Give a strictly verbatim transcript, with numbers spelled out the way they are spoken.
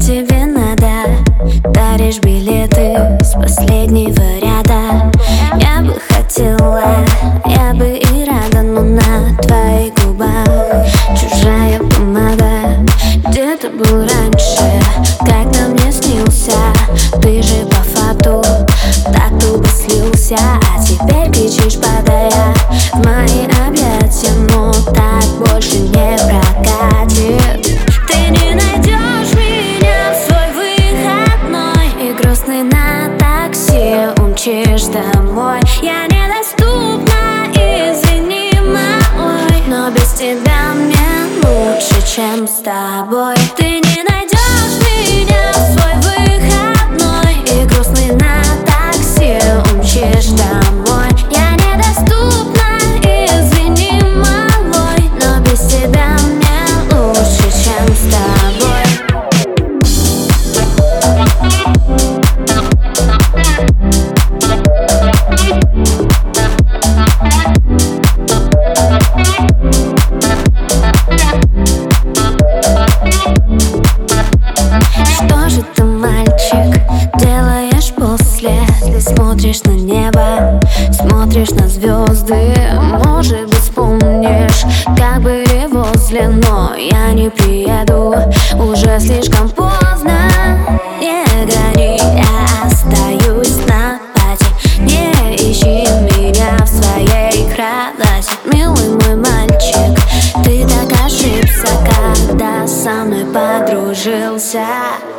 тебе надо? Даришь билеты с последнего ряда. Я бы хотела, я бы и рада, но на твоих губах чужая помада. Где ты был раньше, когда мне снился? Ты же по факту так тупо слился. А теперь кричишь, падая в мои объятия, но так больше не прокатит. Ты не найдешь меня в свой выходной и грустный на такси умчишь домой. Я недоступна, извини, малой, но без тебя мне лучше, чем с тобой. Ты не найдешь меня в свой выходной и грустный на такси умчишь домой. Я недоступна, извини, малой, но без тебя мне лучше, чем с тобой. Что же ты, мальчик, делаешь после? Ты смотришь на небо, смотришь на звезды. Может быть, вспомнишь, как были возле, но я не приеду, уже слишком поздно. Не гори, я остаюсь на пати. Не ищи меня в своей кровати. Милый мой мальчик, ты так ошибся, когда со мной подружился.